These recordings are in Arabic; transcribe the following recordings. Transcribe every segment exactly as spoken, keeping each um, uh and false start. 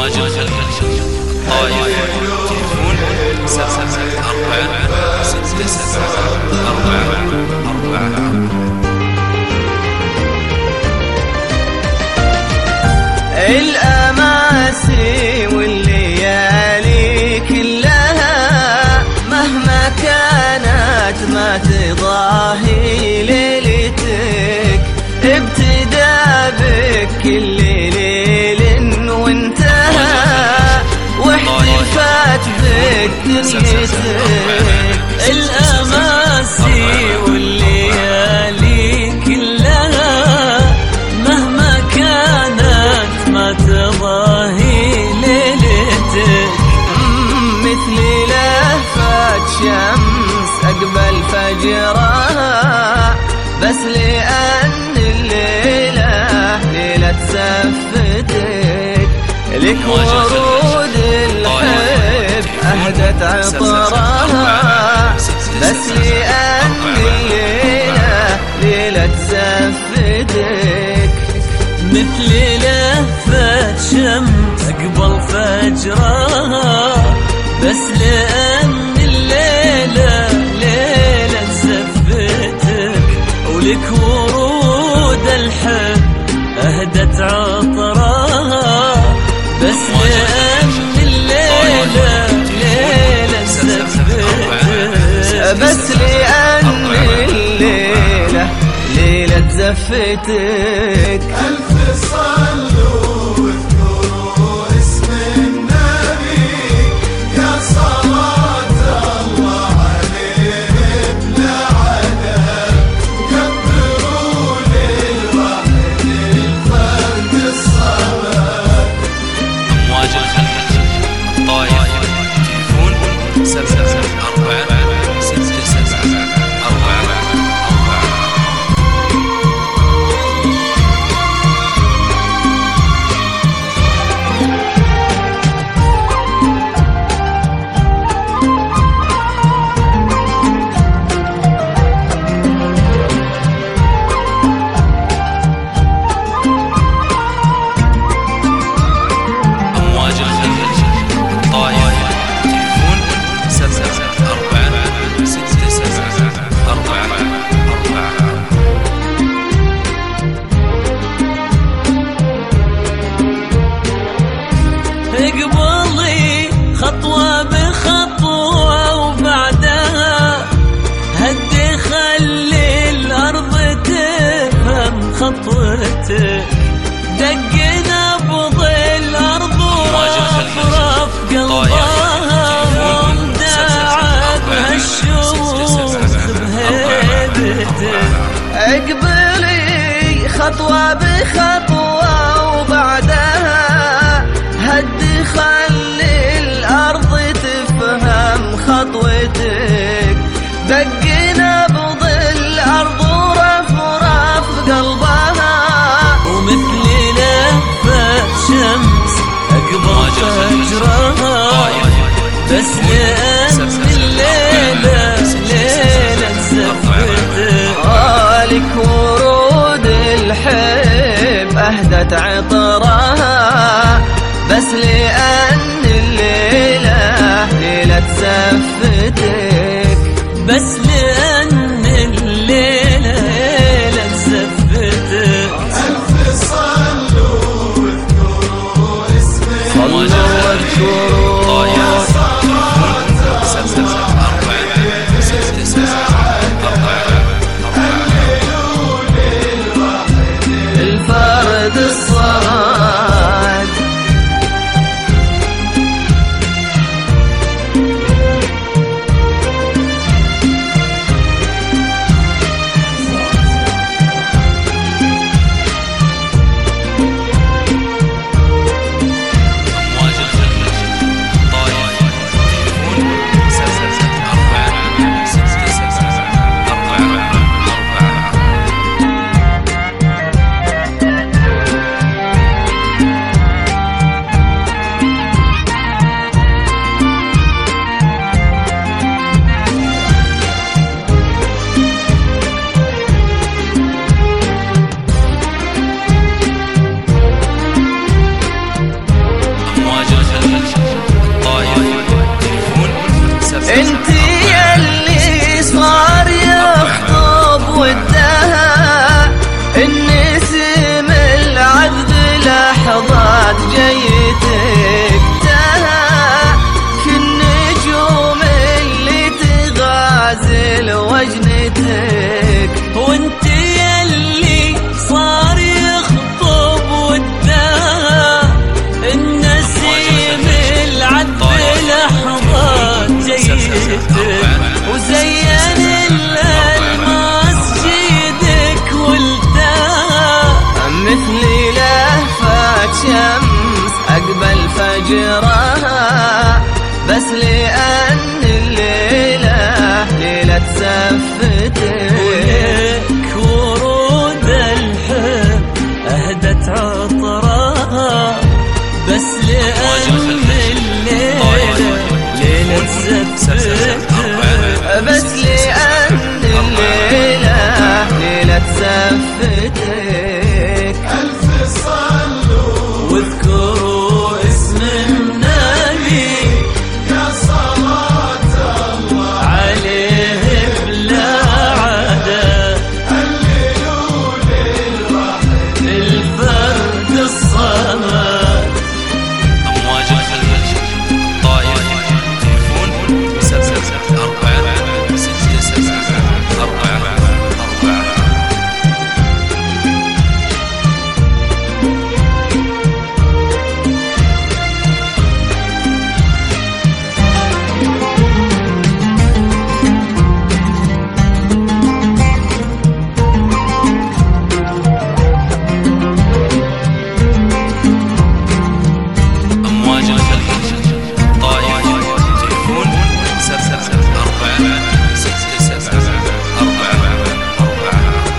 أمواج الخليج طايف تليفون سبعة أربعة ستة سبعة أربعة أربعة. الأماسي والليالي كلها مهما كانت ما تضاهي ليلتك، ابتدى بك كل ليل وانتهى واحتفت بك دنيتك. الأماسي والليالي كلها مهما كانت ما تضاهي ليلتك، مثل لهفة شمس أقبل فجرها، بس لأن الليلة ليلة زفتك لك ورود الحب أهدت عطرها، بس لأن الليلة ليلة زفتك مثل لهفة شمس أقبل فجرها، بس لأن الليلة ليلة زفتك ولك ورود الحب أهدت عطرها، بس لأن الليلة ليلة زفتك، بس لأن الليلة ليلة زفتك. ألف صلوا واذكروا اسم النبي، يا صلاة الله عليه بلا عدد، كبروا للوحد الفرد الصمد. أمواج الخليج طايف تليفون سبعة أربعة ستة سبعة أربعة أربعة. أمواج الخليج طايف تليفون سبعة أربعة ستة سبعة أربعة أربعة. اقبلي خطوة بخطوة وبعدها هدي خلي الأرض تفهم خطوتك، دق نبض الأرض ورفرف قلبها ومداعب هالشوق بهيبتك. اقبلي خطوة بخطوة وبعدها هدي خلي الأرض تفهم خطوتك، دق نبض الأرض ورفرف قلبها ومثل لهفة شمس أقبل فجرها، بس لأن الليلة ليلة زفتك لك ورود الحب أهدت عطرها، بس لأن الليلة ليلة زفتك، بس لأن الليلة ليلة زفتك. ألف صلوا واذكروا اسم أمواج الخليج طايف تليفون سبعة أربعة ستة سبعة أربعة الفرد الصمد. أمواج الخليج طايف تقبل فجرها، بس لأن الليلة ليلة زفتك. ولك ورود الحب أهدت عطرها، بس لأن الليلة ليلة زفتك. بس لأن الليلة ليلة زفتك. ألف صلوا واذكروا اسم النبي يا صلاة الله عليه بلا عدد. هللوا للوحد الفرد الصمد أمواج الخليج طائف تليفون سبعة أربعة ستة سبعة أربعة أربعة. أمواج الخليج طائف تليفون سبعة أربعة ستة سبعة أربعة أربعة.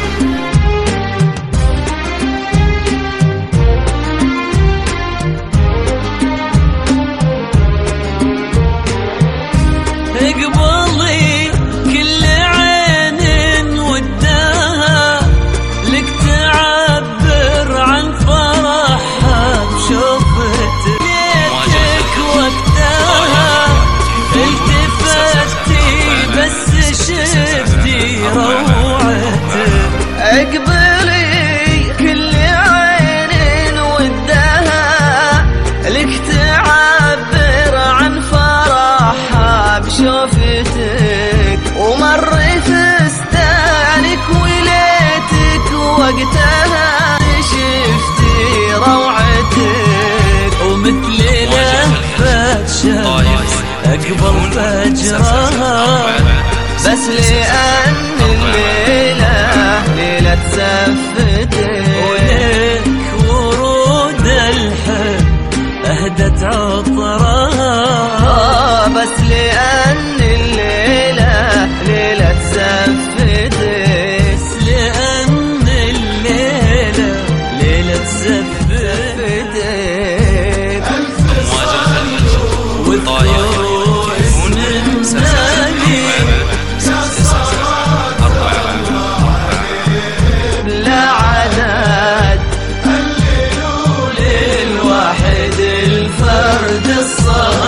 اقبلي كل عين ودها لك تعبر عن فرحها بشوفتك. ليتك وقتها التفتي بس شفتي روعتك. اقبلي كل عين ودها لك تعبر عن فرحها بشوفتك. ومر فستانك وليتك وقتها شفتي روعتك. ومثل لهفة شمس أقبل فجرها، بس لأن الليلة ليلة زفتك. ولك ورود الحب أهدت عطرها، آه بس لأن الليلة ليلة زفتك. بس لأن الليلة ليلة زفتك. أمواج الخليج واذكروا اسم النبي لا عدد. هللوا للواحد الفرد الصمد